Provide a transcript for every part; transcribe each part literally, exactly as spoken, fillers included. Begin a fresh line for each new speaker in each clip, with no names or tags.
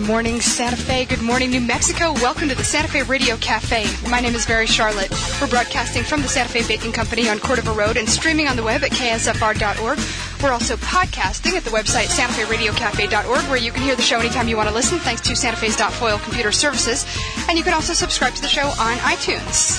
morning, Santa Fe. Good morning, New Mexico. Welcome to the Santa Fe Radio Cafe. My name is Mary Charlotte. We're broadcasting from the Santa Fe Baking Company on Cordova Road and streaming on the web at K S F R dot org. We're also podcasting at the website Santa Fe Radio Cafe dot org, where you can hear the show anytime you want to listen, thanks to Santa Fe's .foil computer services. And you can also subscribe to the show on iTunes.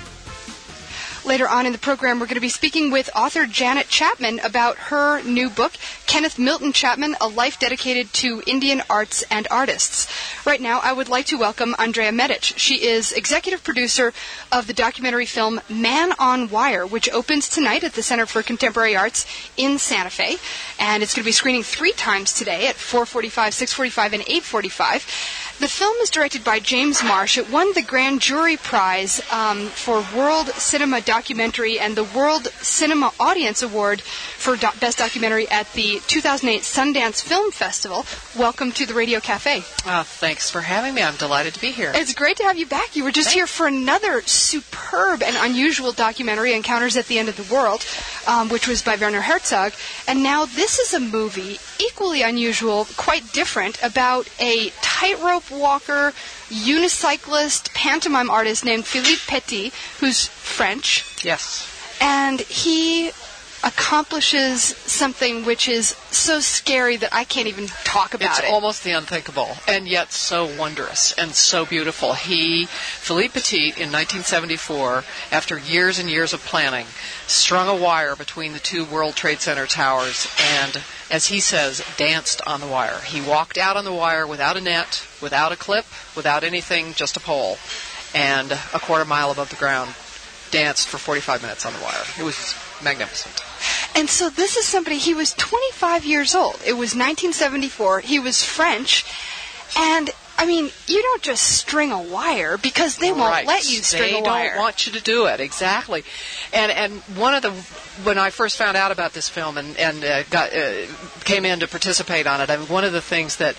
Later on in the program, we're going to be speaking with author Janet Chapman about her new book, Kenneth Milton Chapman, A Life Dedicated to Indian Arts and Artists. Right now, I would like to welcome Andrea Medic. She is executive producer of the documentary film Man on Wire, which opens tonight at the Center for Contemporary Arts in Santa Fe. And it's going to be screening three times today at four forty-five, six forty-five, and eight forty-five. The film is directed by James Marsh. It won the Grand Jury Prize um, for World Cinema Documentary and the World Cinema Audience Award for do- Best Documentary at the two thousand eight Sundance Film Festival. Welcome to the Radio Cafe.
Uh, thanks for having me. I'm delighted to be here.
It's great to have you back. You were just thanks. here for another superb and unusual documentary, Encounters at the End of the World, um, which was by Werner Herzog. And now this is a movie equally unusual, quite different, about a tightrope walker, unicyclist, pantomime artist named Philippe Petit, who's French.
Yes.
And he accomplishes something which is so scary that I can't even talk about
it's
it.
It's almost the unthinkable, and yet so wondrous and so beautiful. He, Philippe Petit, in nineteen seventy-four, after years and years of planning, strung a wire between the two World Trade Center towers and, as he says, danced on the wire. He walked out on the wire without a net, without a clip, without anything, just a pole, and a quarter mile above the ground, danced for forty-five minutes on the wire. It was magnificent.
And so this is somebody, he was twenty-five years old. It was nineteen seventy-four. He was French. And, I mean, you don't just string a wire because they won't
right.
let you string
they
a wire.
They don't want you to do it, exactly. And and one of the, when I first found out about this film and, and uh, got uh, came in to participate on it, I mean, one of the things that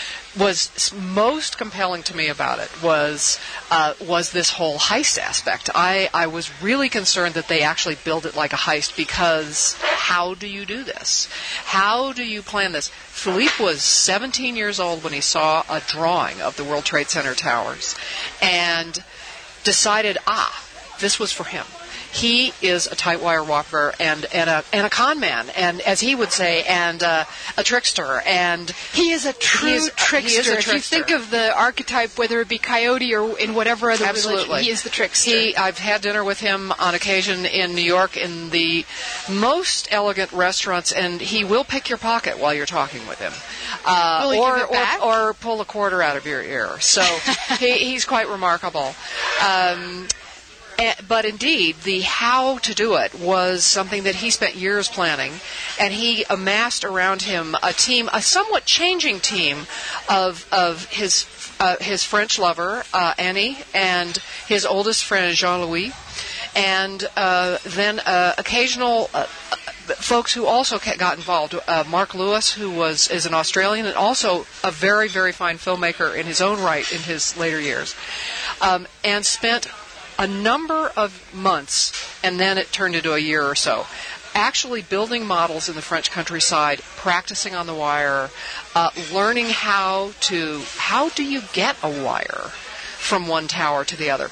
was most compelling to me about it was uh, was this whole heist aspect. I, I was really concerned that they actually build it like a heist, because how do you do this? How do you plan this? Philippe was seventeen years old when he saw a drawing of the World Trade Center towers and decided, ah, this was for him. He is a tight wire walker and, and a and a con man, and as he would say, and uh, a trickster. And
he is a true
he is,
trickster.
He is a trickster.
If you think of the archetype, whether it be Coyote or in whatever other
Absolutely.
religion, he is the trickster.
He, I've had dinner with him on occasion in New York in the most elegant restaurants, and he will pick your pocket while you're talking with him.
Uh, will he
or,
give it back?
or or pull a quarter out of your ear. So he, he's quite remarkable. Um, But indeed, the how to do it was something that he spent years planning, and he amassed around him a team, a somewhat changing team of of his uh, his French lover, uh, Annie, and his oldest friend, Jean-Louis, and uh, then uh, occasional uh, folks who also got involved. Uh, Mark Lewis, who was is an Australian and also a very, very fine filmmaker in his own right in his later years, um, and spent a number of months, and then it turned into a year or so, actually building models in the French countryside, practicing on the wire, uh, learning how to, how do you get a wire from one tower to the other,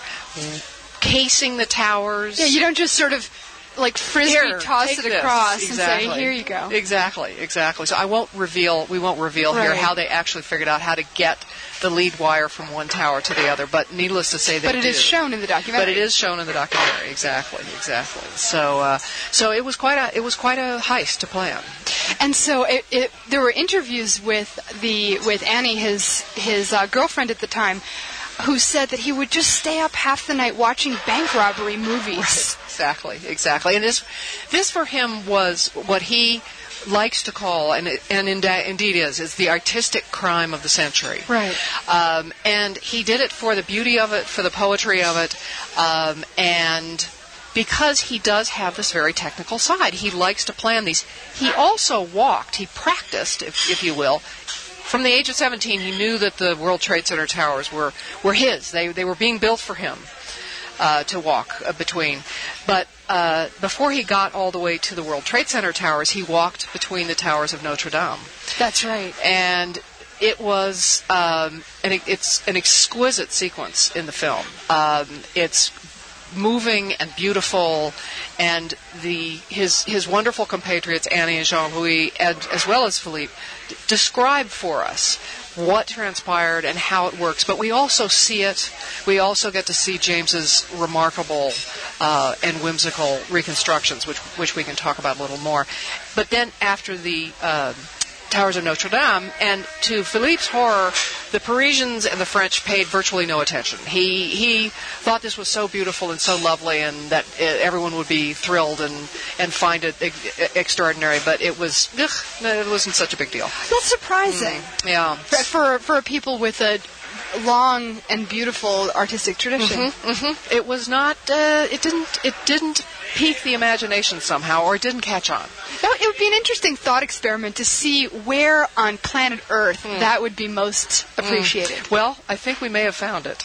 casing the towers.
Yeah, you don't just sort of like frisbee
Here,
toss it
this.
across
Exactly.
and say, here you go.
Exactly, exactly. So I won't reveal, we won't reveal
right.
here how they actually figured out how to get the lead wire from one tower to the other, but needless to say they
But it
do.
is shown in the documentary.
But it is shown in the documentary, exactly, exactly. So uh, so it was quite a it was quite a heist to plan.
And so it, it, there were interviews with the with Annie, his his uh, girlfriend at the time, who said that he would just stay up half the night watching bank robbery movies.
Right. Exactly, exactly. And this this for him was what he likes to call, and it, and indeed is, is the artistic crime of the century.
Right.
Um, and he did it for the beauty of it, for the poetry of it, um, and because he does have this very technical side. He likes to plan these. He also walked, he practiced, if, if you will. From the age of seventeen, he knew that the World Trade Center towers were, were his. They they were being built for him. Uh, to walk uh, between. But uh, before he got all the way to the World Trade Center towers, he walked between the towers of Notre Dame.
That's right.
And it was um, an, it's an exquisite sequence in the film. Um, it's moving and beautiful, and the his his wonderful compatriots Annie and Jean-Louis, and, as well as Philippe, d- describe for us what transpired and how it works. But we also see it. We also get to see James's remarkable uh, and whimsical reconstructions, which which we can talk about a little more. But then after the uh, Towers of Notre Dame, and to Philippe's horror, the Parisians and the French paid virtually no attention. He he thought this was so beautiful and so lovely, and that uh, everyone would be thrilled and, and find it e- extraordinary. But it was ugh, it wasn't such a big deal.
That's surprising.
Mm, yeah,
for, for for people with a long and beautiful artistic tradition.
Mm-hmm, mm-hmm. It was not. Uh, it didn't. It didn't pique the imagination somehow, or it didn't catch on.
Now, it would be an interesting thought experiment to see where on planet Earth mm. that would be most appreciated.
Mm. Well, I think we may have found it.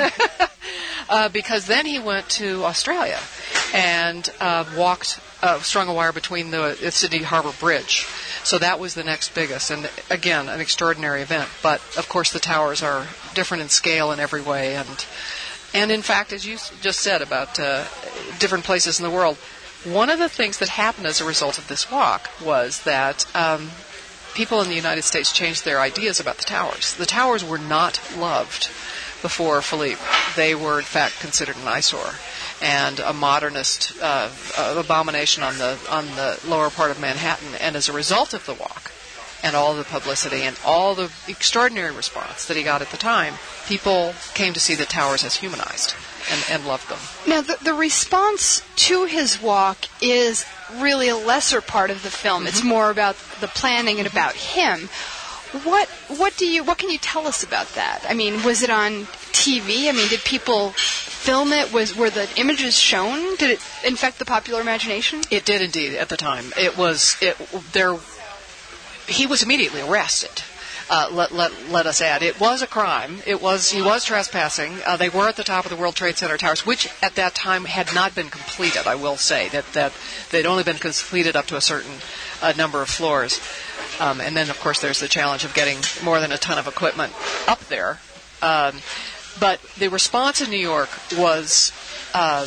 uh, because then he went to Australia and uh, walked, uh, strung a wire between the uh, Sydney Harbour Bridge. So that was the next biggest, and again, an extraordinary event. But, of course, the towers are different in scale in every way, and and in fact, as you just said about uh, different places in the world, one of the things that happened as a result of this walk was that um, people in the United States changed their ideas about the towers. The towers were not loved before Philippe. They were, in fact, considered an eyesore and a modernist uh, uh, abomination on the on the lower part of Manhattan. And as a result of the walk and all the publicity and all the extraordinary response that he got at the time, people came to see the towers as humanized and, and loved them.
Now, the, the response to his walk is really a lesser part of the film. Mm-hmm. It's more about the planning and about him. What what do you what can you tell us about that? I mean, was it on T V? I mean, did people film it? Was were the images shown? Did it infect the popular imagination?
It did indeed at the time. It was it there. He was immediately arrested. Uh, let, let let us add, it was a crime. It was he was trespassing. Uh, they were at the top of the World Trade Center towers, which at that time had not been completed. I will say that that they'd only been completed up to a certain uh, number of floors, um, and then of course there's the challenge of getting more than a ton of equipment up there. Um, but the response in New York was um,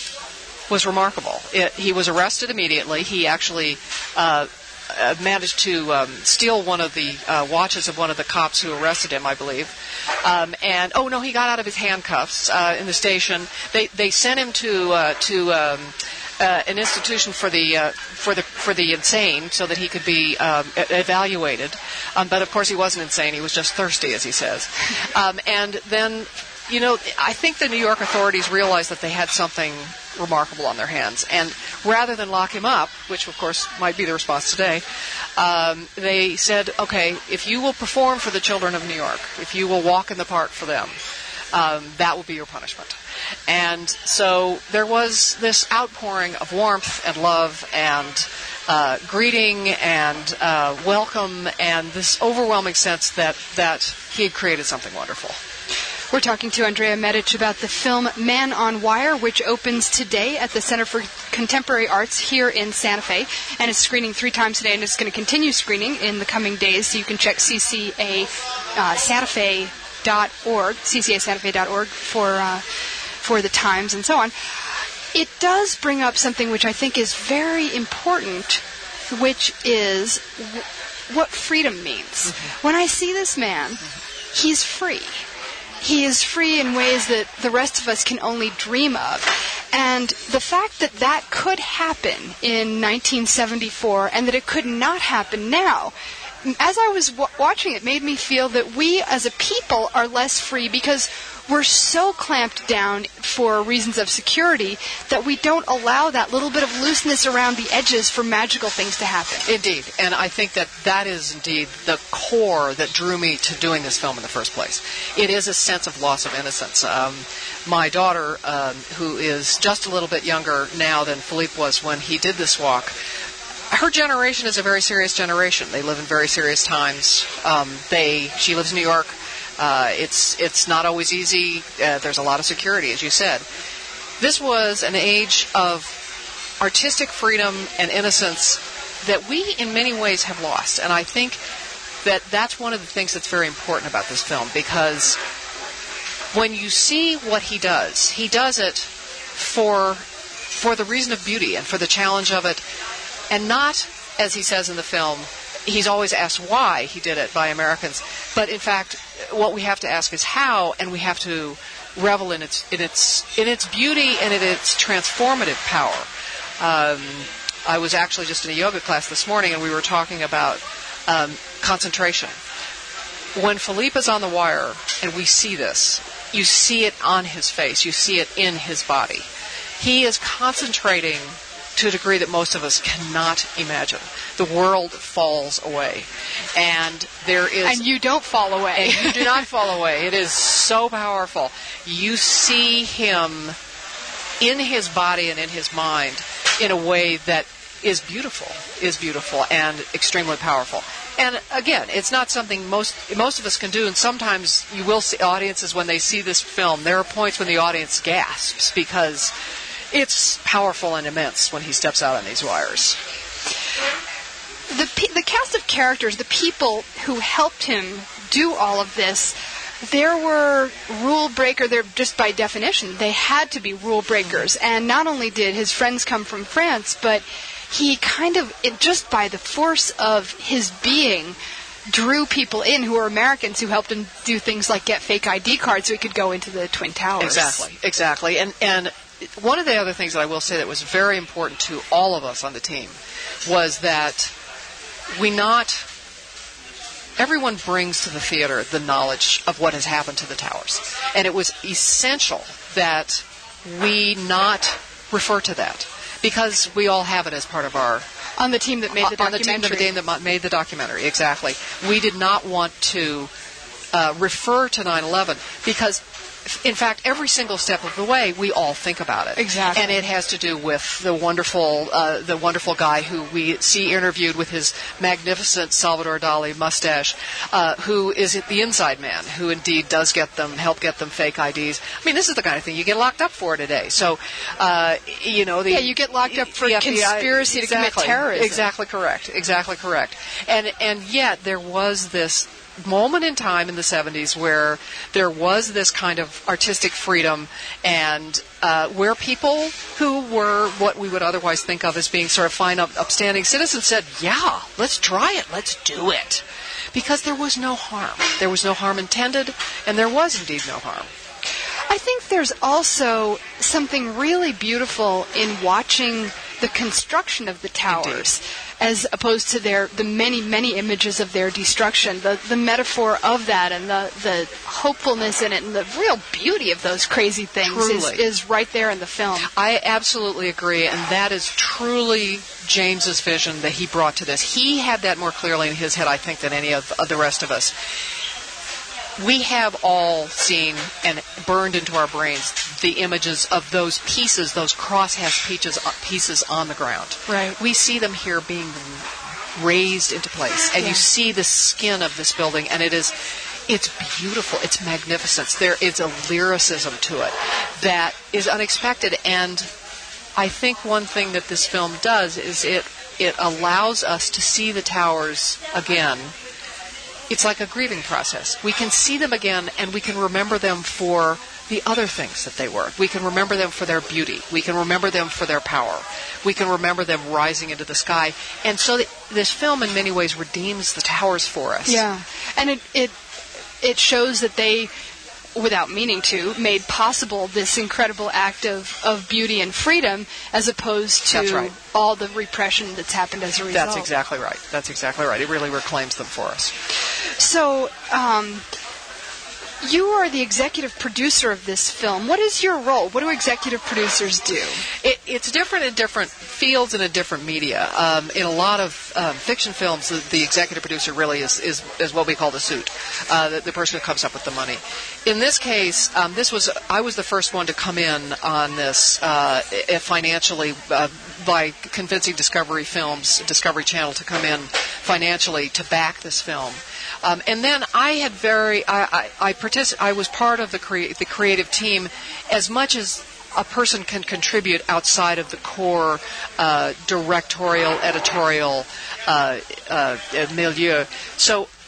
was remarkable. It, he was arrested immediately. He actually. Uh, Uh, managed to um, steal one of the uh, watches of one of the cops who arrested him, I believe. Um, and oh no, he got out of his handcuffs uh, in the station. They they sent him to uh, to um, uh, an institution for the uh, for the for the insane, so that he could be um, e- evaluated. Um, but of course, he wasn't insane. He was just thirsty, as he says. Um, and then, you know, I think the New York authorities realized that they had something remarkable on their hands, and rather than lock him up, which of course might be the response today, um, they said, okay, if you will perform for the children of New York, if you will walk in the park for them, um, that will be your punishment. And so there was this outpouring of warmth and love and uh, greeting and uh, welcome, and this overwhelming sense that, that he had created something wonderful.
We're talking to Andrea Medic about the film Man on Wire, which opens today at the Center for Contemporary Arts here in Santa Fe, and is screening three times a day, and it's going to continue screening in the coming days, so you can check C C A Santa Fe dot org, C C A Santa Fe dot org for, uh, for the times and so on. It does bring up something which I think is very important, which is w- what freedom means. Mm-hmm. When I see this man, mm-hmm. he's free. He is free in ways that the rest of us can only dream of. And the fact that that could happen in nineteen seventy-four and that it could not happen now, as I was w- watching it, made me feel that we as a people are less free because we're so clamped down for reasons of security that we don't allow that little bit of looseness around the edges for magical things to happen.
Indeed, and I think that that is indeed the core that drew me to doing this film in the first place. It is a sense of loss of innocence. Um, my daughter, um, who is just a little bit younger now than Philippe was when he did this walk, her generation is a very serious generation. They live in very serious times. Um, they, she lives in New York. Uh, it's it's not always easy. Uh, there's a lot of security, as you said. This was an age of artistic freedom and innocence that we, in many ways, have lost. And I think that that's one of the things that's very important about this film, because when you see what he does, he does it for for the reason of beauty and for the challenge of it, and not, as he says in the film, he's always asked why he did it by Americans, but in fact, what we have to ask is how, and we have to revel in its in its in its beauty and in its transformative power. Um, I was actually just in a yoga class this morning, and we were talking about um, concentration. When Philippe is on the wire, and we see this, you see it on his face, you see it in his body. He is concentrating to a degree that most of us cannot imagine. The world falls away. And there is...
And you don't fall away.
And you do not fall away. It is so powerful. You see him in his body and in his mind in a way that is beautiful, is beautiful and extremely powerful. And again, it's not something most most of us can do, and sometimes you will see audiences when they see this film, there are points when the audience gasps because it's powerful and immense when he steps out on these wires.
The the cast of characters, the people who helped him do all of this, there were rule breakers. They're just by definition, they had to be rule breakers. And not only did his friends come from France, but he kind of, it, just by the force of his being, drew people in who were Americans who helped him do things like get fake I D cards so he could go into the Twin Towers.
Exactly, exactly. And and one of the other things that I will say that was very important to all of us on the team was that we not... Everyone brings to the theater the knowledge of what has happened to the towers. And it was essential that we not refer to that, because we all have it as part of our...
On the team that made the documentary.
On the team that made the documentary, exactly. We did not want to uh, refer to nine eleven because... In fact, every single step of the way, we all think about it.
Exactly.
And it has to do with the wonderful uh, the wonderful guy who we see interviewed with his magnificent Salvador Dali mustache, uh, who is the inside man, who indeed does get them, help get them fake I Ds. I mean, this is the kind of thing you get locked up for today. So, uh, you know... the
Yeah, you get locked up for
the F B I,
conspiracy
exactly,
to commit terrorism.
Exactly correct. Exactly correct. And And yet, there was this... moment in time in the seventies where there was this kind of artistic freedom and uh, where people who were what we would otherwise think of as being sort of fine, up, upstanding citizens said, yeah, let's try it, let's do it. Because there was no harm. There was no harm intended, and there was indeed no harm.
I think there's also something really beautiful in watching the construction of the towers. Indeed. As opposed to their the many, many images of their destruction, the the metaphor of that and the, the hopefulness in it and the real beauty of those crazy things is, is right there in the film.
I absolutely agree, and that is truly James's vision that he brought to this. He had that more clearly in his head, I think, than any of, of the rest of us. We have all seen and burned into our brains the images of those pieces, those crosshatch pieces, pieces on the ground.
Right.
We see them here being raised into place, and
yeah.
you see the skin of this building, and it is, it's beautiful. It's magnificence. There is a lyricism to it that is unexpected, and I think one thing that this film does is it it allows us to see the towers again. It's like a grieving process. We can see them again, and we can remember them for the other things that they were. We can remember them for their beauty. We can remember them for their power. We can remember them rising into the sky. And so th- this film, in many ways, redeems the towers for us.
Yeah, and it it it shows that they, without meaning to, made possible this incredible act of, of beauty and freedom, as opposed to
That's right.
all the repression that's happened as a result.
That's exactly right. That's exactly right. It really reclaims them for us.
So, um, you are the executive producer of this film. What is your role? What do executive producers do?
It, it's different in different fields and in different media. Um, in a lot of um, fiction films, the, the executive producer really is, is, is what we call the suit, uh, the, the person who comes up with the money. In this case, um, this was I was the first one to come in on this uh, financially uh, by convincing Discovery Films, Discovery Channel, to come in financially to back this film. Um, and then I had very, I, I, I, partic- I was part of the, crea- the creative team as much as a person can contribute outside of the core uh, directorial, editorial uh, uh, milieu. So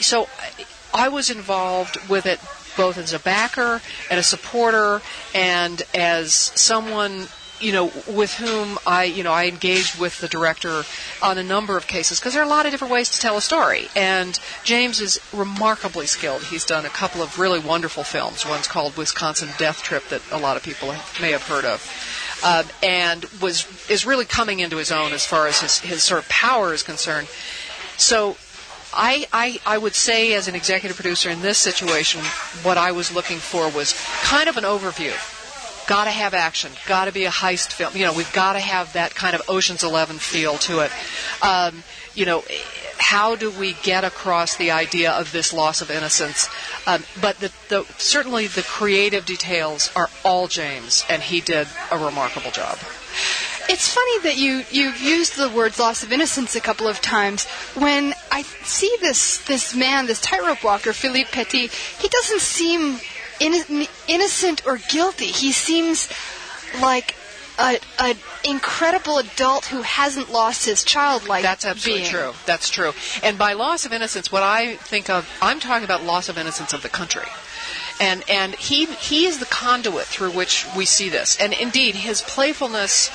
so I was involved with it both as a backer and a supporter and as someone, you know, with whom I, you know, I engaged with the director on a number of cases because there are a lot of different ways to tell a story. And James is remarkably skilled. He's done a couple of really wonderful films. One's called Wisconsin Death Trip that a lot of people may have heard of. Uh, and was is really coming into his own as far as his, his sort of power is concerned. So I, I I would say as an executive producer in this situation, what I was looking for was kind of an overview. Got to have action. Got to be a heist film. You know, we've got to have that kind of Ocean's Eleven feel to it. Um, you know, how do we get across the idea of this loss of innocence? Um, but the, the, certainly the creative details are all James, and he did a remarkable job.
It's funny that you, you've used the words loss of innocence a couple of times. When I see this this man, this tightrope walker, Philippe Petit, he doesn't seem in, innocent or guilty. He seems like a, a incredible adult who hasn't lost his childlike
That's absolutely
being.
true. That's true. And by loss of innocence, what I think of, I'm talking about loss of innocence of the country. And and he he is the conduit through which we see this. And indeed, his playfulness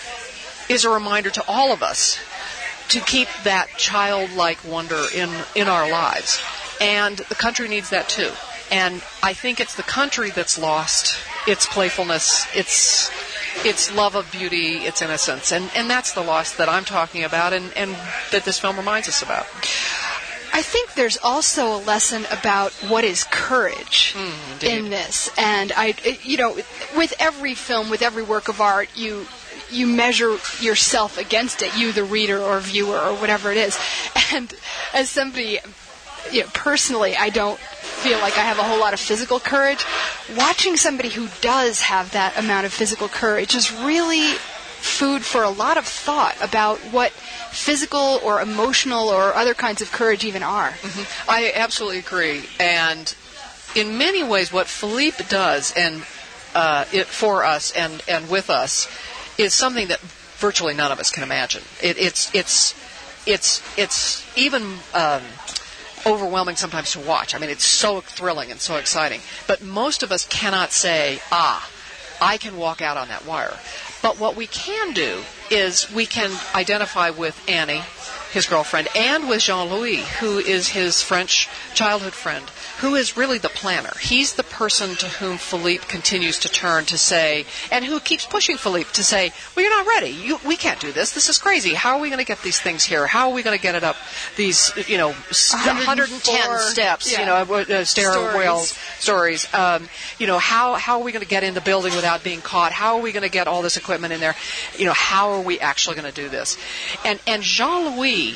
is a reminder to all of us to keep that childlike wonder in, in our lives. And the country needs that too. And I think it's the country that's lost its playfulness, its its love of beauty, its innocence. And, and that's the loss that I'm talking about and, and that this film reminds us about.
I think there's also a lesson about what is courage
mm,
in this. And, I, you know, with every film, with every work of art, you you measure yourself against it, you, the reader or viewer or whatever it is. And as somebody, you know, personally, I don't feel like I have a whole lot of physical courage. Watching somebody who does have that amount of physical courage is really food for a lot of thought about what physical or emotional or other kinds of courage even are.
Mm-hmm. I absolutely agree. And in many ways, what Philippe does and uh, it for us and, and with us is something that virtually none of us can imagine. It, it's it's it's it's even um, overwhelming sometimes to watch. I mean, it's so thrilling and so exciting. But most of us cannot say, ah, I can walk out on that wire. But what we can do is we can identify with Annie, his girlfriend, and with Jean-Louis, who is his French childhood friend, who is really the planner. He's the person to whom Philippe continues to turn to say, and who keeps pushing Philippe to say, well, you're not ready. You, we can't do this. This is crazy. How are we going to get these things here? How are we going to get it up these, you know, one hundred ten steps, yeah. you know, uh, stairwell stories. Um, you know, how, how are we going to get in the building without being caught? How are we going to get all this equipment in there? You know, how are we actually going to do this? And, and Jean-Louis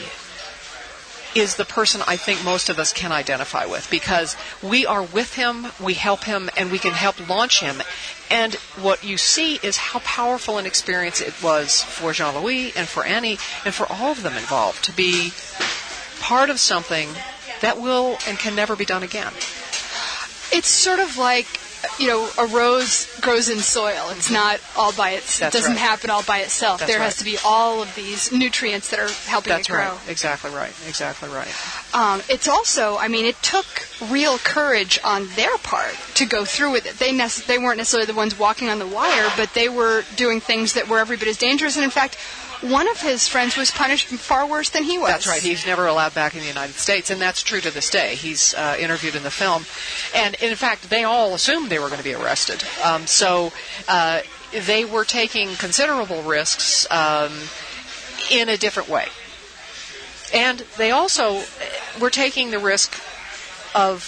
is the person I think most of us can identify with because we are with him, we help him, and we can help launch him. And what you see is how powerful an experience it was for Jean-Louis and for Annie and for all of them involved to be part of something that will and can never be done again.
It's sort of like, you know, a rose grows in soil. It's not all by itself. It doesn't
right.
happen all by itself.
That's
there
right.
has to be all of these nutrients that are helping
That's
it grow.
Right. Exactly right. Exactly right.
Um, it's also, I mean, it took real courage on their part to go through with it. They nece- they weren't necessarily the ones walking on the wire, but they were doing things that were every bit as dangerous. And in fact, one of his friends was punished far worse than he was.
That's right. He's never allowed back in the United States, and that's true to this day. He's uh, interviewed in the film. And, in fact, they all assumed they were going to be arrested. Um, so uh, they were taking considerable risks um, in a different way. And they also were taking the risk of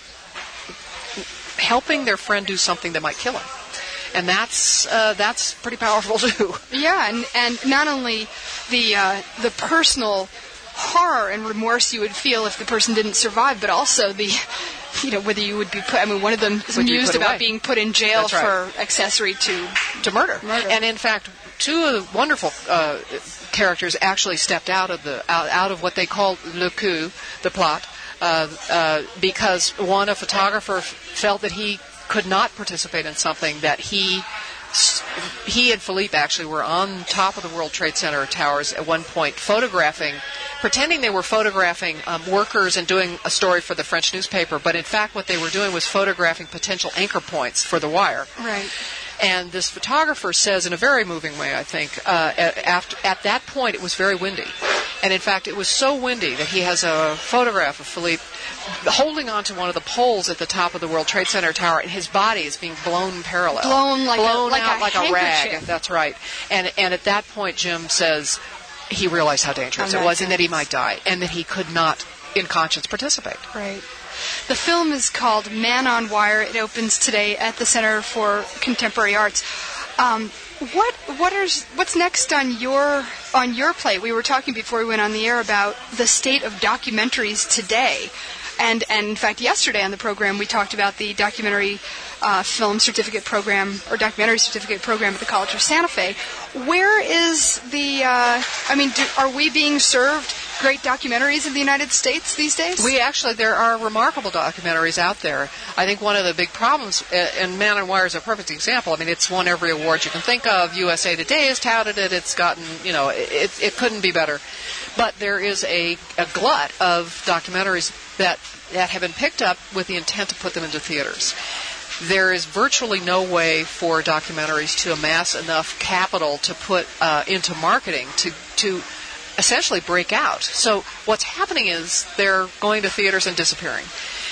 helping their friend do something that might kill him. And that's uh, that's pretty powerful too.
Yeah, and, and not only the uh, the personal horror and remorse you would feel if the person didn't survive, but also the, you know, whether you would be put. I mean, one of them is mused about away. being put in jail
That's right.
for accessory to
to murder.
murder.
And in fact, two of the wonderful uh, characters actually stepped out of the out, out of what they call le coup, the plot, uh, uh, because one, a photographer, f- felt that he could not participate in something that he he and Philippe actually were on top of the World Trade Center towers at one point photographing pretending they were photographing um, workers and doing a story for the French newspaper, but in fact what they were doing was photographing potential anchor points for the wire.
Right.
And this photographer says in a very moving way, I think, uh, at, after, at that point it was very windy. And in fact, it was so windy that he has a photograph of Philippe holding onto one of the poles at the top of the World Trade Center tower, and his body is being blown parallel.
Blown like
blown
a, like
out
a
like a rag.
handkerchief.
That's right. And, and at that point, Jim says he realized how dangerous
Oh,
it was and that he might die, and that he could not, in conscience, participate.
Right. The film is called Man on Wire. It opens today at the Center for Contemporary Arts. Um, what what is what's next on your on your plate? We were talking before we went on the air about the state of documentaries today, and and in fact yesterday on the program we talked about the documentary uh, film certificate program or documentary certificate program at the College of Santa Fe. Where is the? Uh, I mean, do, are we being served great documentaries in the United States these days?
We actually, there are remarkable documentaries out there. I think one of the big problems, and Man on Wire is a perfect example. I mean, it's won every award you can think of. U S A Today has touted it. It's gotten, you know, it, it couldn't be better. But there is a, a glut of documentaries that, that have been picked up with the intent to put them into theaters. There is virtually no way for documentaries to amass enough capital to put uh, into marketing to to essentially break out. So what's happening is they're going to theaters and disappearing.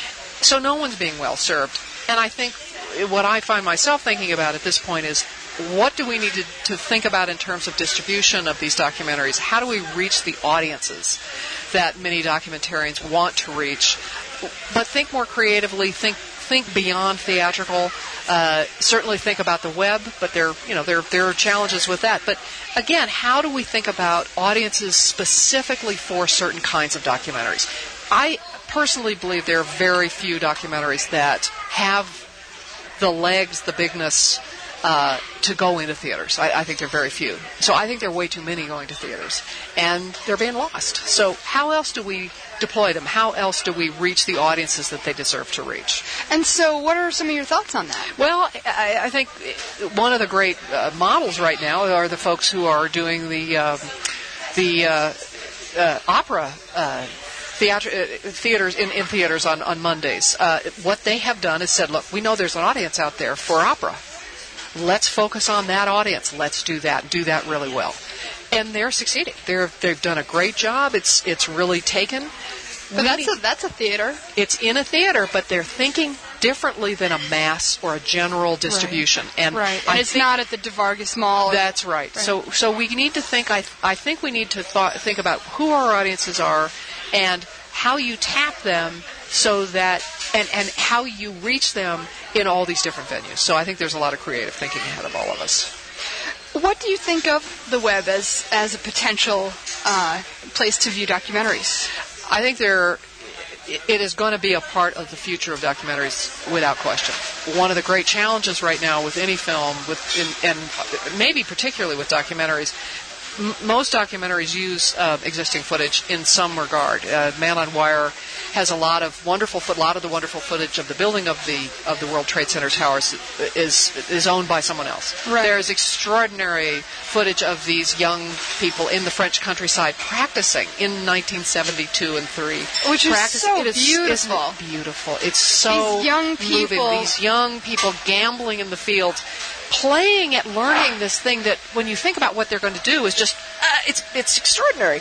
So no one's being well served. And I think what I find myself thinking about at this point is, what do we need to, to think about in terms of distribution of these documentaries? How do we reach the audiences that many documentarians want to reach? But think more creatively, think think beyond theatrical. Uh, certainly think about the web, but there, you know, there there are challenges with that. But again, how do we think about audiences specifically for certain kinds of documentaries? I personally believe there are very few documentaries that have the legs, the bigness uh, to go into theaters. I, I think there are very few. So I think there are way too many going to theaters, and they're being lost. So how else do we deploy them? How else do we reach the audiences that they deserve to reach?
And so what are some of your thoughts on that?
Well, I, I think one of the great uh, models right now are the folks who are doing the um, the uh, uh, opera uh, theater, uh, theaters in, in theaters on, on Mondays. Uh, what they have done is said, look, we know there's an audience out there for opera. Let's focus on that audience. Let's do that, do that really well. And they're succeeding. They're, they've done a great job. It's it's really taken.
But that's a, that's a theater.
It's in a theater, but they're thinking differently than a mass or a general distribution.
Right.
And,
right. and it's
think,
not at the DeVargas Mall. Or,
that's right.
right.
So so we need to think. I I think we need to thought, think about who our audiences are and how you tap them so that and and how you reach them in all these different venues. So I think there's a lot of creative thinking ahead of all of us.
What do you think of the web as as a potential uh, place to view documentaries?
I think there, it is going to be a part of the future of documentaries without question. One of the great challenges right now with any film, with in, and maybe particularly with documentaries, m- most documentaries use uh, existing footage in some regard. Uh, Man on Wire has a lot of wonderful, a lot of the wonderful footage of the building of the of the World Trade Center towers is is owned by someone else.
Right.
There is extraordinary footage of these young people in the French countryside practicing in nineteen seventy-two and three,
which is
Practice,
so
it is,
beautiful.
Isn't it beautiful. It's so
these young people,
moving. These young people gambling in the fields, playing at learning this thing that, when you think about what they're going to do, is just uh, it's it's extraordinary.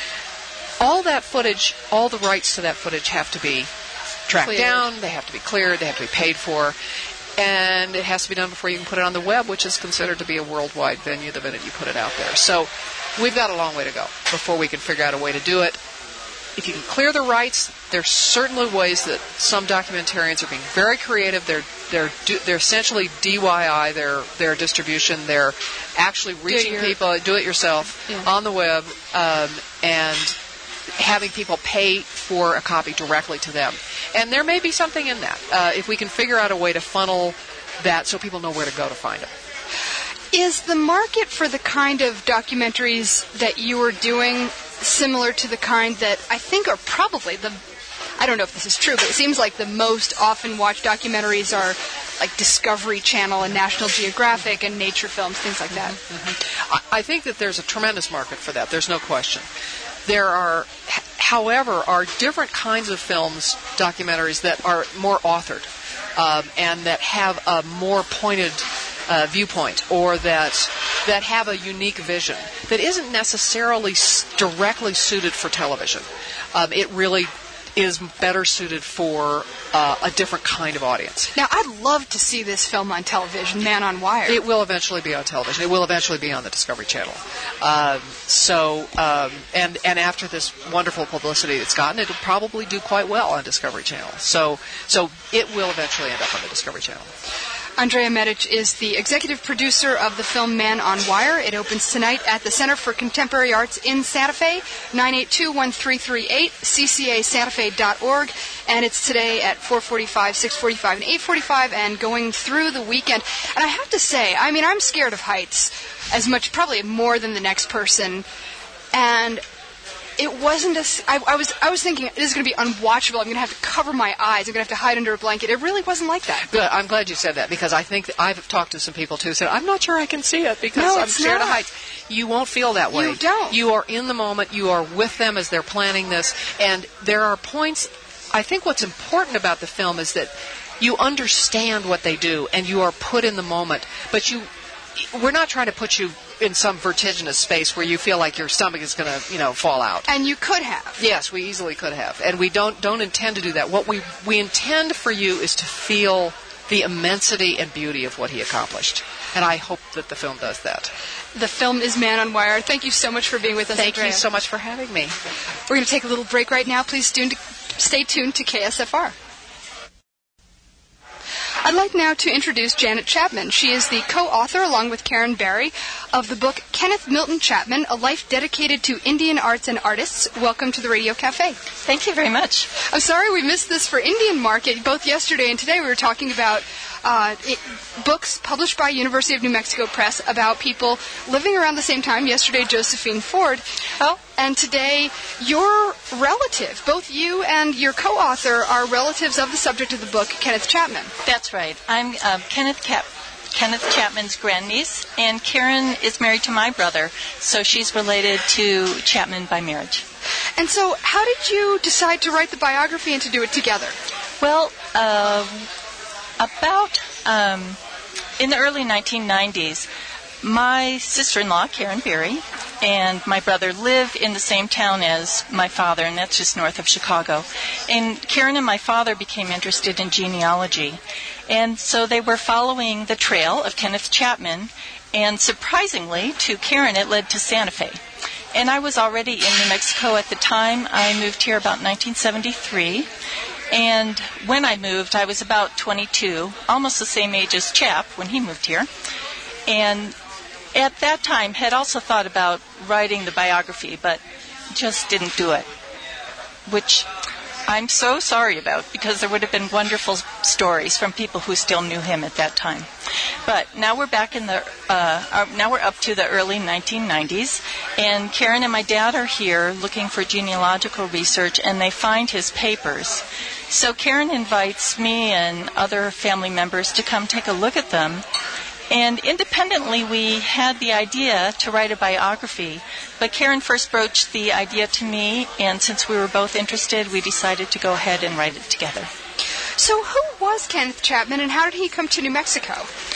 All that footage, all the rights to that footage have to be tracked
Cleared.
down. They have to be cleared. They have to be paid for. And it has to be done before you can put it on the web, which is considered to be a worldwide venue the minute you put it out there. So we've got a long way to go before we can figure out a way to do it. If you can clear the rights, there's certainly ways that some documentarians are being very creative. They're they're do, they're essentially D I Y their their distribution. They're actually reaching
do your,
people, do it yourself
yeah.
on the web, um, and having people pay for a copy directly to them. And there may be something in that uh, if we can figure out a way to funnel that so people know where to go to find it.
Is the market for the kind of documentaries that you are doing similar to the kind that I think are probably the, I don't know if this is true, but it seems like the most often watched documentaries are like Discovery Channel and National Geographic and nature films, things like that?
Mm-hmm. I think that there's a tremendous market for that. There's no question. There are, however, are different kinds of films, documentaries that are more authored um, and that have a more pointed uh, viewpoint, or that that have a unique vision that isn't necessarily s- directly suited for television. Um, it really is better suited for uh, a different kind of audience.
Now, I'd love to see this film on television, Man on Wire.
It will eventually be on television. It will eventually be on the Discovery Channel. Um, so, um, and and after this wonderful publicity it's gotten, it'll probably do quite well on Discovery Channel. So, so it will eventually end up on the Discovery Channel.
Andrea Medic is the executive producer of the film Man on Wire. It opens tonight at the Center for Contemporary Arts in Santa Fe, nine eight two, one three three eight, c c a santa fe dot org. And it's today at four forty-five, six forty-five, and eight forty-five, and going through the weekend. And I have to say, I mean, I'm scared of heights as much, probably more than the next person. And it wasn't a, I, I was I was thinking, this is going to be unwatchable. I'm going to have to cover my eyes. I'm going to have to hide under a blanket. It really wasn't like that.
Good. I'm glad you said that, because I think that I've talked to some people, too, who said, I'm not sure I can see it because
no,
I'm
it's
scared
not.
of heights. You won't feel that way.
You don't.
You are in the moment. You are with them as they're planning this. And there are points, I think what's important about the film is that you understand what they do and you are put in the moment. But you, we're not trying to put you in some vertiginous space where you feel like your stomach is going to, you know, fall out.
And you could have.
Yes, we easily could have. And we don't don't intend to do that. What we, we intend for you is to feel the immensity and beauty of what he accomplished. And I hope that the film does that.
The film is Man on Wire. Thank you so much for being with us,
Thank
Andrea.
you so much for having me.
We're going to take a little break right now. Please tune to, stay tuned to K S F R. I'd like now to introduce Janet Chapman. She is the co-author, along with Karen Barry, of the book Kenneth Milton Chapman, A Life Dedicated to Indian Arts and Artists. Welcome to the Radio Cafe.
Thank you very much.
I'm sorry we missed this for Indian Market. Both yesterday and today we were talking about uh, it, books published by University of New Mexico Press about people living around the same time. Yesterday, Josephine Ford.
Oh.
And today, your relative, both you and your co-author, are relatives of the subject of the book, Kenneth Chapman.
That's right. I'm uh, Kenneth Cap- Kenneth Chapman's grandniece, and Karen is married to my brother, so she's related to Chapman by marriage.
And so, how did you decide to write the biography and to do it together?
Well, uh, about um, in the early nineteen nineties, my sister-in-law, Karen Barry, and my brother live in the same town as my father, and that's just north of Chicago. And Karen and my father became interested in genealogy. And so they were following the trail of Kenneth Chapman, and surprisingly, to Karen, it led to Santa Fe. And I was already in New Mexico at the time. I moved here about nineteen seventy-three. And when I moved, I was about twenty-two, almost the same age as Chap when he moved here. And at that time, had also thought about writing the biography, but just didn't do it, which I'm so sorry about, because there would have been wonderful stories from people who still knew him at that time. But now we're back in the, uh, now we're up to the early nineteen nineties, and Karen and my dad are here looking for genealogical research, and they find his papers. So Karen invites me and other family members to come take a look at them. And independently, we had the idea to write a biography, but Karen first broached the idea to me, and since we were both interested, we decided to go ahead and write it together.
So who was Kenneth Chapman, and how did he come to New Mexico?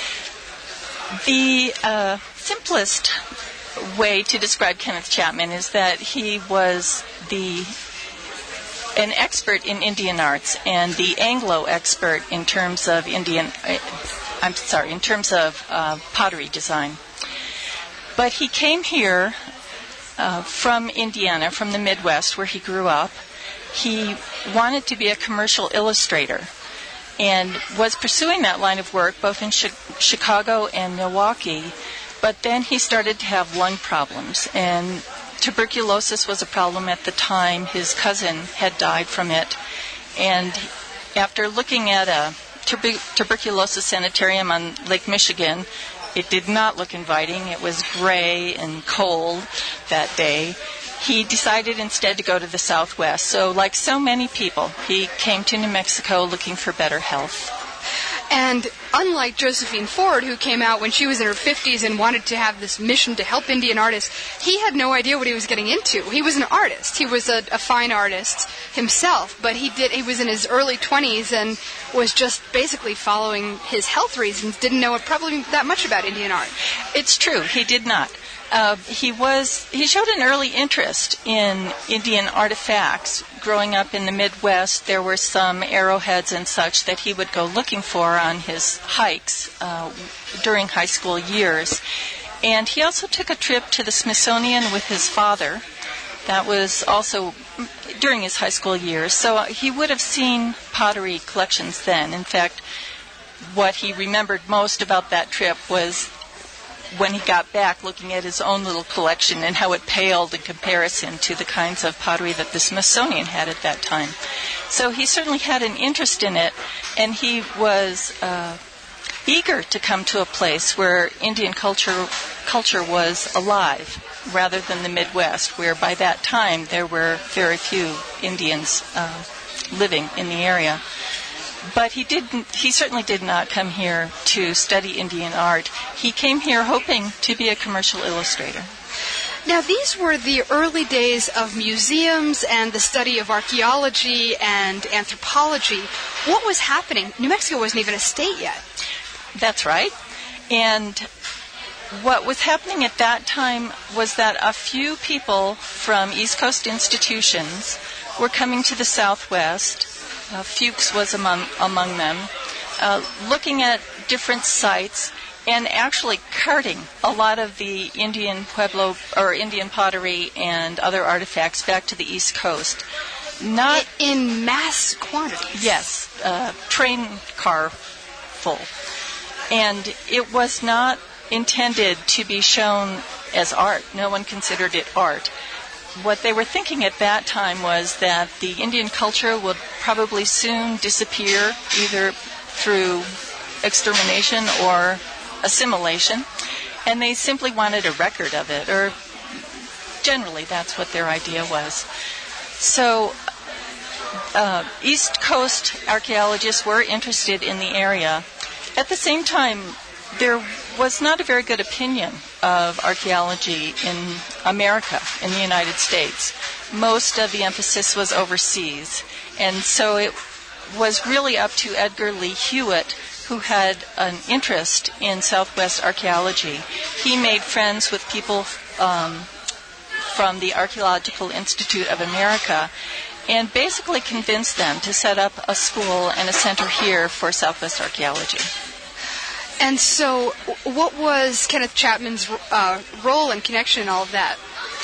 The uh, simplest way to describe Kenneth Chapman is that he was the an expert in Indian arts, and the Anglo expert in terms of Indian... Uh, I'm sorry, in terms of uh, pottery design. But he came here uh, from Indiana, from the Midwest, where he grew up. He wanted to be a commercial illustrator and was pursuing that line of work both in chi- Chicago and Milwaukee. But then he started to have lung problems, and tuberculosis was a problem at the time. His cousin had died from it. And after looking at a Tuber- tuberculosis sanitarium on Lake Michigan, it did not look inviting. It was gray and cold that day. He decided instead to go to the Southwest. So like so many people, he came to New Mexico looking for better health.
And unlike Josephine Ford, who came out when she was in her fifties and wanted to have this mission to help Indian artists, he had no idea what he was getting into. He was an artist. He was a, a fine artist himself, but he did. He was in his early twenties and was just basically following his health reasons, didn't know probably that much about Indian art.
It's true. He did not. Uh, he was. He showed an early interest in Indian artifacts. Growing up in the Midwest, there were some arrowheads and such that he would go looking for on his hikes uh, during high school years. And he also took a trip to the Smithsonian with his father. That was also during his high school years. So he would have seen pottery collections then. In fact, what he remembered most about that trip was when he got back, looking at his own little collection and how it paled in comparison to the kinds of pottery that the Smithsonian had at that time. So he certainly had an interest in it, and he was uh, eager to come to a place where Indian culture culture was alive, rather than the Midwest, where by that time there were very few Indians uh, living in the area. But he didn't. He certainly did not come here to study Indian art. He came here hoping to be a commercial illustrator.
Now, these were the early days of museums and the study of archaeology and anthropology. What was happening? New Mexico wasn't even a state yet.
That's right. And what was happening at that time was that a few people from East Coast institutions were coming to the Southwest. Uh, Fuchs was among among them, uh, looking at different sites and actually carting a lot of the Indian Pueblo or Indian pottery and other artifacts back to the East Coast. Not
in mass quantities.
Yes, uh, train car full, and it was not intended to be shown as art. No one considered it art. What they were thinking at that time was that the Indian culture would probably soon disappear, either through extermination or assimilation, and they simply wanted a record of it, or generally that's what their idea was. So uh, East Coast archaeologists were interested in the area. At the same time, there was not a very good opinion of archaeology in America, in the United States. Most of the emphasis was overseas, and so it was really up to Edgar Lee Hewitt, who had an interest in Southwest archaeology. He made friends with people um, from the Archaeological Institute of America and basically convinced them to set up a school and a center here for Southwest archaeology.
And so, what was Kenneth Chapman's uh, role and connection in all of that?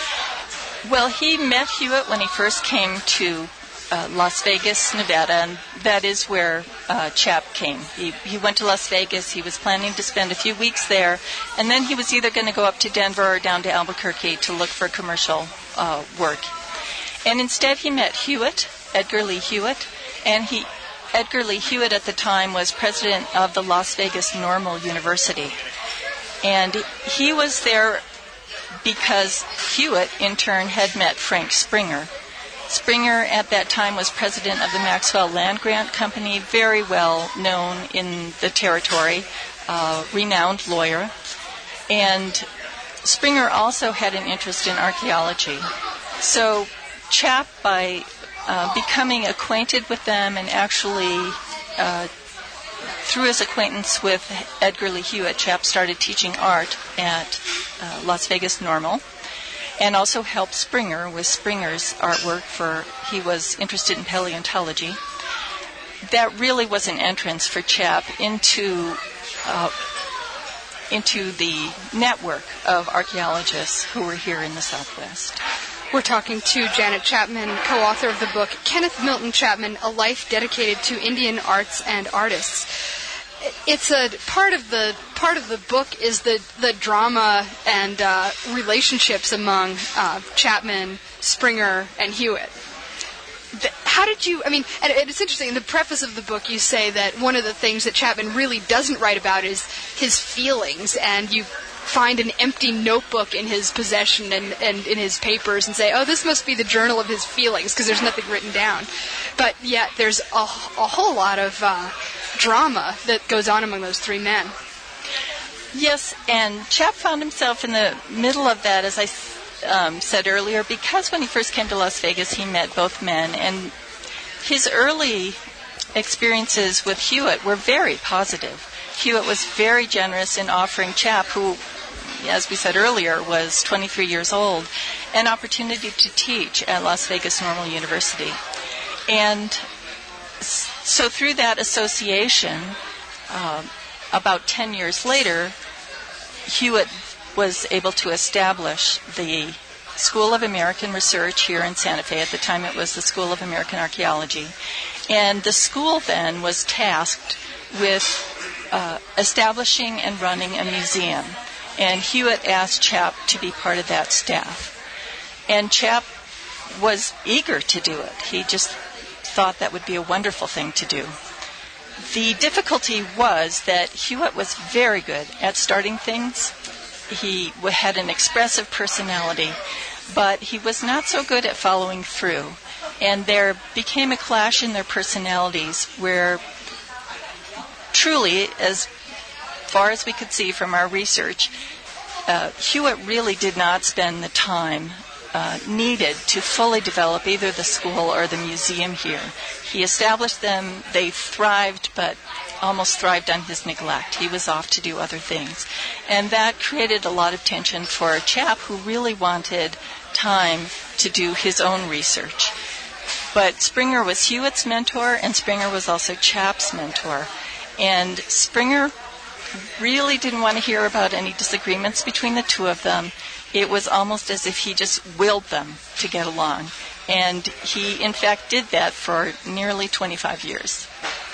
Well, he met Hewitt when he first came to uh, Las Vegas, Nevada, and that is where uh, Chap came. He, he went to Las Vegas. He was planning to spend a few weeks there, and then he was either going to go up to Denver or down to Albuquerque to look for commercial uh, work. And instead, he met Hewitt, Edgar Lee Hewitt, and he... Edgar Lee Hewitt at the time was president of the Las Vegas Normal University. And he was there because Hewitt, in turn, had met Frank Springer. Springer, at that time, was president of the Maxwell Land Grant Company, very well known in the territory, uh, renowned lawyer. And Springer also had an interest in archaeology. So Chap, by Uh, becoming acquainted with them and actually uh, through his acquaintance with Edgar Lee Hewitt, Chap started teaching art at uh, Las Vegas Normal and also helped Springer with Springer's artwork, for he was interested in paleontology. That really was an entrance for Chap into uh, into the network of archaeologists who were here in the Southwest.
We're talking to Janet Chapman, co-author of the book Kenneth Milton Chapman, A Life Dedicated to Indian Arts and Artists. It's a part of the part of the book is the the drama and uh, relationships among uh, Chapman, Springer, and Hewitt. How did you? I mean, and it's interesting. In the preface of the book, you say that one of the things that Chapman really doesn't write about is his feelings, and you find an empty notebook in his possession and, and in his papers and say, oh, this must be the journal of his feelings, because there's nothing written down. But yet there's a, a whole lot of uh, drama that goes on among those three men.
Yes, and Chap found himself in the middle of that, as I um, said earlier, because when he first came to Las Vegas, he met both men, and his early experiences with Hewitt were very positive. Hewitt was very generous in offering Chap, who, as we said earlier, was twenty-three years old, an opportunity to teach at Las Vegas Normal University. And so through that association, uh, about ten years later, Hewitt was able to establish the School of American Research here in Santa Fe. At the time it was the School of American Archaeology. And the school then was tasked with uh, establishing and running a museum. And Hewitt asked Chap to be part of that staff. And Chap was eager to do it. He just thought that would be a wonderful thing to do. The difficulty was that Hewitt was very good at starting things. He had an expressive personality, but he was not so good at following through. And there became a clash in their personalities where truly, as far as we could see from our research, uh, Hewitt really did not spend the time uh, needed to fully develop either the school or the museum here. He established them, they thrived, but almost thrived on his neglect. He was off to do other things. And that created a lot of tension for a Chap who really wanted time to do his own research. But Springer was Hewitt's mentor, and Springer was also Chap's mentor. And Springer really didn't want to hear about any disagreements between the two of them. It was almost as if he just willed them to get along. And he, in fact, did that for nearly twenty-five years.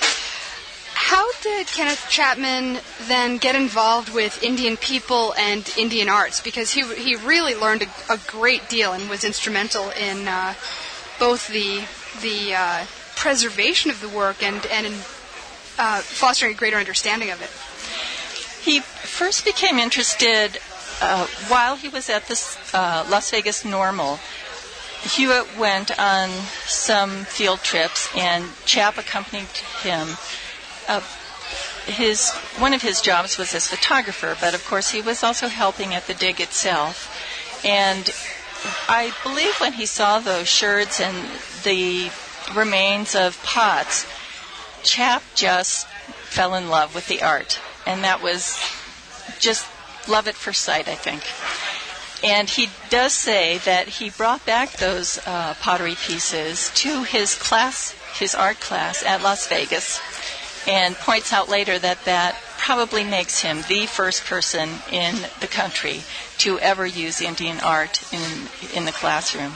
How did Kenneth Chapman then get involved with Indian people and Indian arts? Because he he really learned a, a great deal and was instrumental in uh, both the the uh, preservation of the work and, and in uh, fostering a greater understanding of it.
He first became interested uh, while he was at the uh, Las Vegas Normal. Hewitt went on some field trips, and Chap accompanied him. Uh, his one of his jobs was as photographer, but of course he was also helping at the dig itself. And I believe when he saw those sherds and the remains of pots, Chap just fell in love with the art. And that was just love at first sight, I think. And he does say that he brought back those uh, pottery pieces to his class, his art class at Las Vegas, and points out later that that probably makes him the first person in the country to ever use Indian art in in the classroom.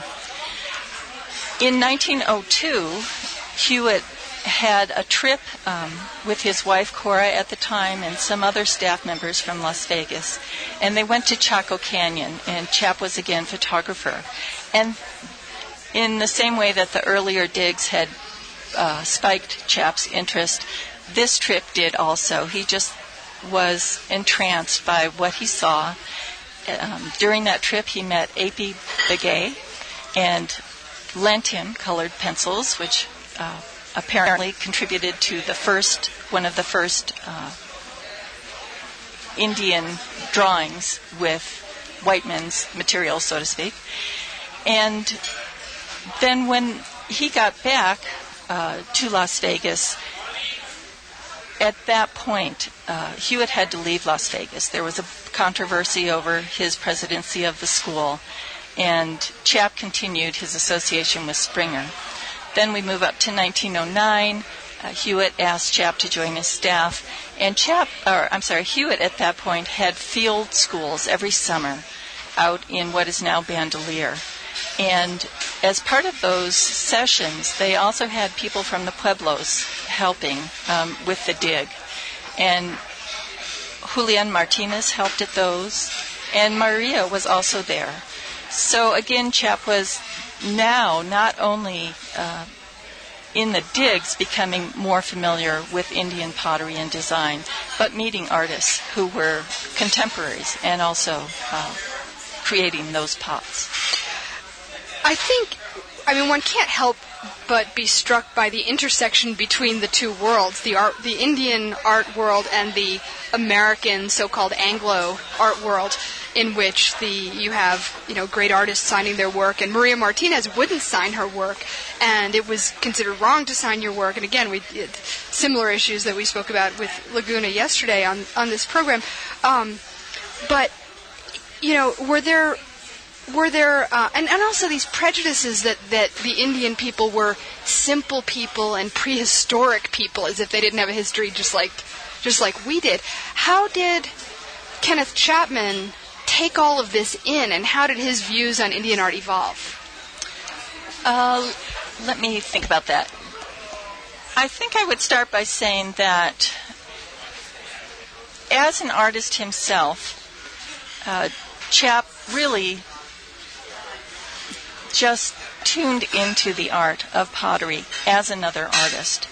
In nineteen oh two, Hewitt had a trip um, with his wife Cora at the time and some other staff members from Las Vegas, and they went to Chaco Canyon, and Chap was again photographer. And in the same way that the earlier digs had uh, spiked Chap's interest, this trip did also. He just was entranced by what he saw. Um, during that trip, he met A P Begay and lent him colored pencils, which uh, apparently contributed to the first, one of the first uh, Indian drawings with white men's material, so to speak. And then when he got back uh, to Las Vegas, at that point, uh, Hewitt had to leave Las Vegas. There was a controversy over his presidency of the school, and Chap continued his association with Springer. Then we move up to nineteen oh nine. Uh, Hewitt asked Chap to join his staff, and Chap, or I'm sorry, Hewitt at that point had field schools every summer out in what is now Bandelier. And as part of those sessions, they also had people from the Pueblos helping um, with the dig. And Julian Martinez helped at those, and Maria was also there. So again, Chap was now not only uh, in the digs becoming more familiar with Indian pottery and design, but meeting artists who were contemporaries and also uh, creating those pots.
I think, I mean, one can't help but be struck by the intersection between the two worlds, the art, the Indian art world and the American so-called Anglo art world, in which the you have you know great artists signing their work, and Maria Martinez wouldn't sign her work, and it was considered wrong to sign your work. And again, we it, similar issues that we spoke about with Laguna yesterday on on this program. Um, but you know, were there were there uh, and and also these prejudices that that the Indian people were simple people and prehistoric people, as if they didn't have a history, just like just like we did. How did Kenneth Chapman take all of this in, and how did his views on Indian art evolve?
Uh, let me think about that. I think I would start by saying that as an artist himself, uh, Chap really just tuned into the art of pottery as another artist.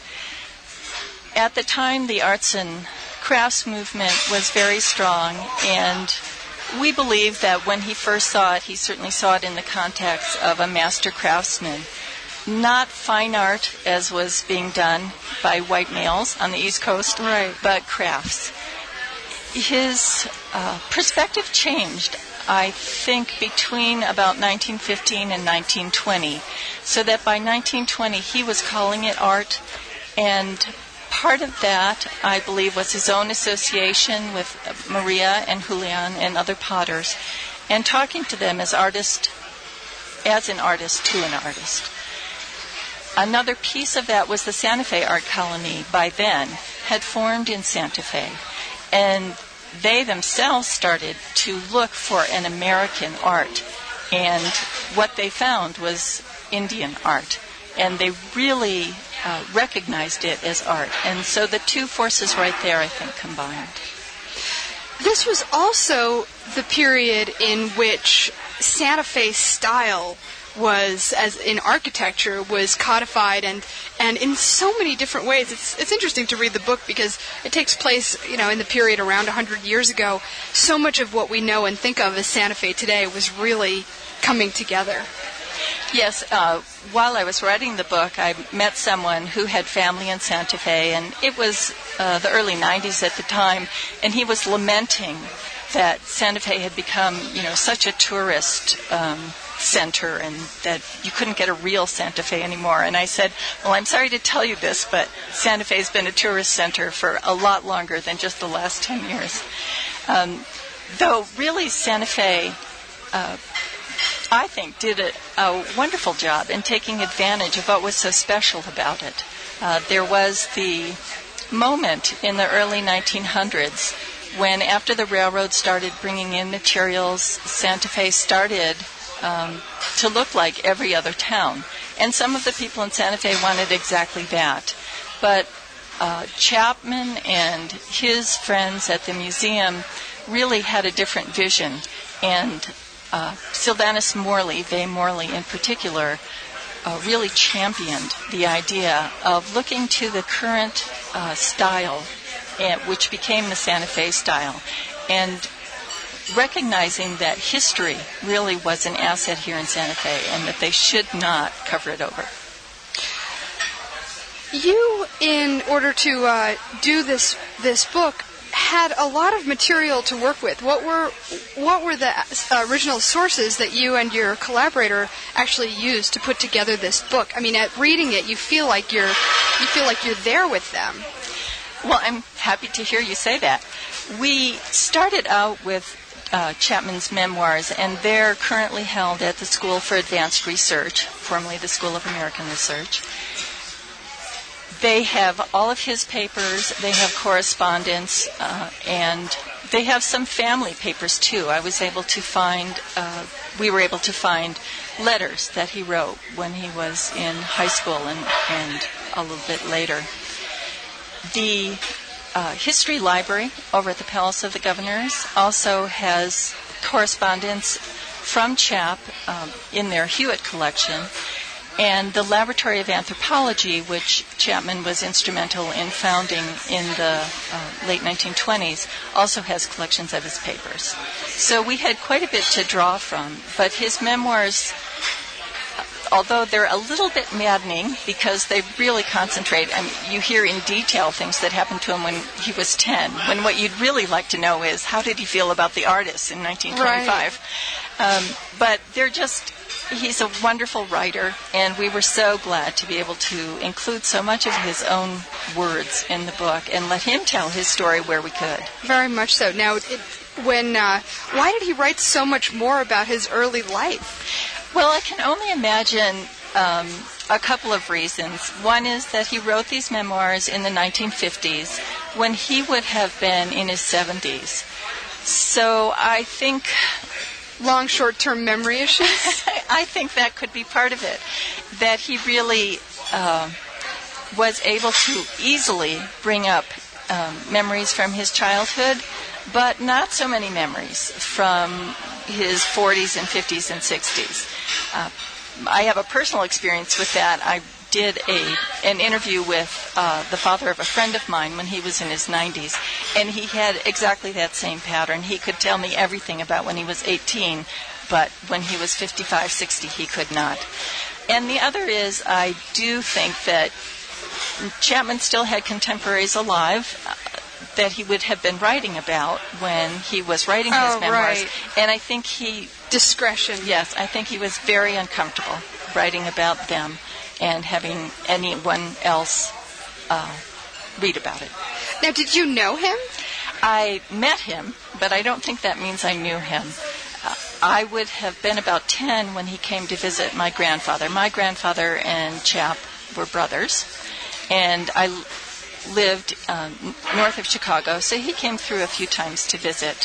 At the time, the arts and crafts movement was very strong, and we believe that when he first saw it, he certainly saw it in the context of a master craftsman, not fine art as was being done by white males on the East Coast,
right,
but crafts. His uh, perspective changed, I think, between about nineteen fifteen and nineteen twenty, so that by nineteen twenty he was calling it art, and part of that, I believe, was his own association with Maria and Julian and other potters, and talking to them as artist, as an artist to an artist. Another piece of that was the Santa Fe Art Colony, by then, had formed in Santa Fe, and they themselves started to look for an American art, and what they found was Indian art, and they really uh, recognized it as art. And so the two forces right there, I think, combined.
This was also the period in which Santa Fe style was, as in architecture, was codified, and and in so many different ways. It's it's interesting to read the book because it takes place, you know, in the period around one hundred years ago. So much of what we know and think of as Santa Fe today was really coming together.
Yes, uh, while I was writing the book, I met someone who had family in Santa Fe, and it was uh, the early nineties at the time, and he was lamenting that Santa Fe had become, you know, such a tourist um, center, and that you couldn't get a real Santa Fe anymore. And I said, well, I'm sorry to tell you this, but Santa Fe's been a tourist center for a lot longer than just the last ten years. Um, though really Santa Fe, uh, I think, did a, a wonderful job in taking advantage of what was so special about it. Uh, there was the moment in the early nineteen hundreds when, after the railroad started bringing in materials, Santa Fe started um, to look like every other town. And some of the people in Santa Fe wanted exactly that. But uh, Chapman and his friends at the museum really had a different vision. And uh, Sylvanus Morley, Vay Morley in particular, uh, really championed the idea of looking to the current uh, style, and, which became the Santa Fe style, and recognizing that history really was an asset here in Santa Fe and that they should not cover it over.
You, in order to uh, do this this book, had a lot of material to work with. What were what were the uh, original sources that you and your collaborator actually used to put together this book? I mean, at reading it, you feel like you're you feel like you're there with them.
Well, I'm happy to hear you say that. We started out with uh, Chapman's memoirs, and they're currently held at the School for Advanced Research, formerly the School of American Research. They have all of his papers, they have correspondence, uh, and they have some family papers too. I was able to find, uh, we were able to find letters that he wrote when he was in high school and, and a little bit later. The uh, History Library over at the Palace of the Governors also has correspondence from Chap um, in their Hewitt collection. And the Laboratory of Anthropology, which Chapman was instrumental in founding in the uh, late nineteen twenties, also has collections of his papers. So we had quite a bit to draw from, but his memoirs although they're a little bit maddening because they really concentrate. I mean, you hear in detail things that happened to him when he was ten, when what you'd really like to know is how did he feel about the artists in nineteen twenty-five. Right. Um, but they're just... He's a wonderful writer, and we were so glad to be able to include so much of his own words in the book and let him tell his story where we could.
Very much so. Now, it, when uh, why did he write so much more about his early life?
Well, I can only imagine um, a couple of reasons. One is that he wrote these memoirs in the nineteen fifties when he would have been in his seventies. So I think...
Long, short-term memory issues?
I think that could be part of it. That he really uh, was able to easily bring up um, memories from his childhood, but not so many memories from his forties and fifties and sixties. Uh, I have a personal experience with that. I did a an interview with uh, the father of a friend of mine when he was in his nineties, and he had exactly that same pattern. He could tell me everything about when he was eighteen, but when he was fifty-five, sixty, he could not. And the other is, I do think that Chapman still had contemporaries alive uh, that he would have been writing about when he was writing his
oh,
memoirs.
Right.
And I think he...
Discretion.
Yes, I think he was very uncomfortable writing about them and having anyone else uh, read about it.
Now, did you know him?
I met him, but I don't think that means I knew him. Uh, I would have been about ten when he came to visit my grandfather. My grandfather and Chap were brothers, and I l- lived um, north of Chicago, so he came through a few times to visit.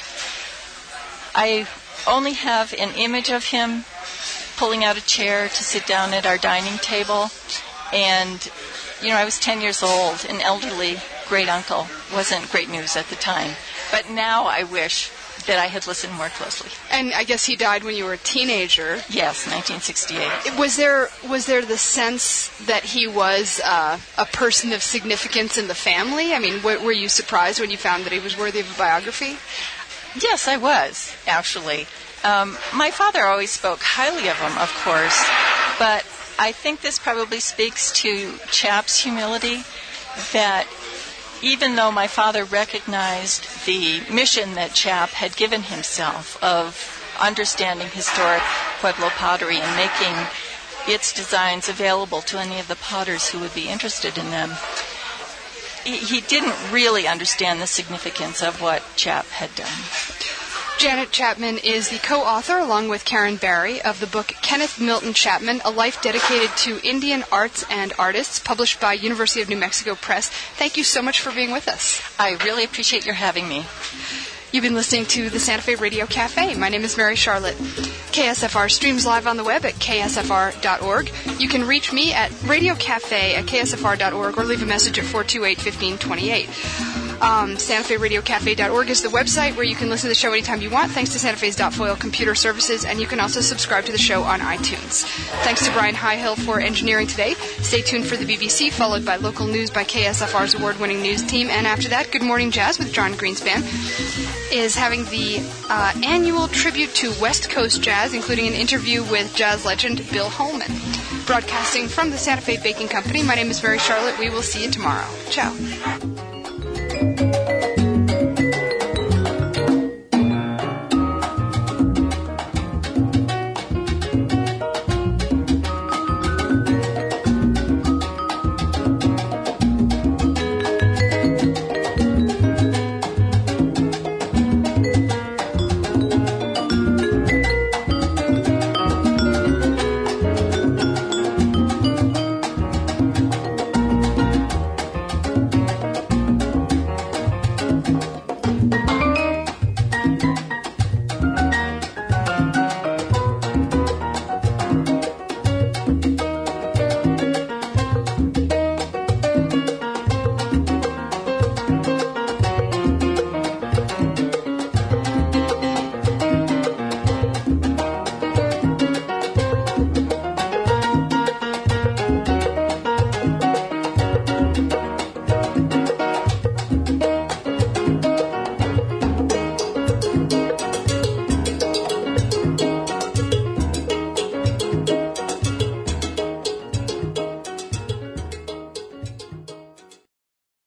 I only have an image of him pulling out a chair to sit down at our dining table. And, you know, I was ten years old. An elderly great-uncle wasn't great news at the time. But now I wish that I had listened more closely.
And I guess he died when you were a teenager.
Yes, nineteen sixty-eight.
Was there was there the sense that he was uh, a person of significance in the family? I mean, w- were you surprised when you found that he was worthy of a biography?
Yes, I was, actually. Um, my father always spoke highly of him, of course, but I think this probably speaks to Chap's humility, that even though my father recognized the mission that Chap had given himself of understanding historic Pueblo pottery and making its designs available to any of the potters who would be interested in them, he, he didn't really understand the significance of what Chap had done.
Janet Chapman is the co-author, along with Karen Barry, of the book Kenneth Milton Chapman, A Life Dedicated to Indian Arts and Artists, published by University of New Mexico Press. Thank you so much for being with us.
I really appreciate your having me.
You've been listening to the Santa Fe Radio Cafe. My name is Mary Charlotte. K S F R streams live on the web at k s f r dot org. You can reach me at Radio Cafe at k s f r dot org or leave a message at four two eight, one five two eight. Um, Santa Fe Radio Cafe dot org is the website where you can listen to the show anytime you want, thanks to Santa Fe's .foil computer services, and you can also subscribe to the show on iTunes. Thanks to Brian Highhill for engineering today. Stay tuned for the B B C, followed by local news by K S F R's award-winning news team, and after that, Good Morning Jazz with John Greenspan is having the uh, annual tribute to West Coast jazz, including an interview with jazz legend Bill Holman. Broadcasting from the Santa Fe Baking Company, my name is Mary Charlotte. We will see you tomorrow. Ciao.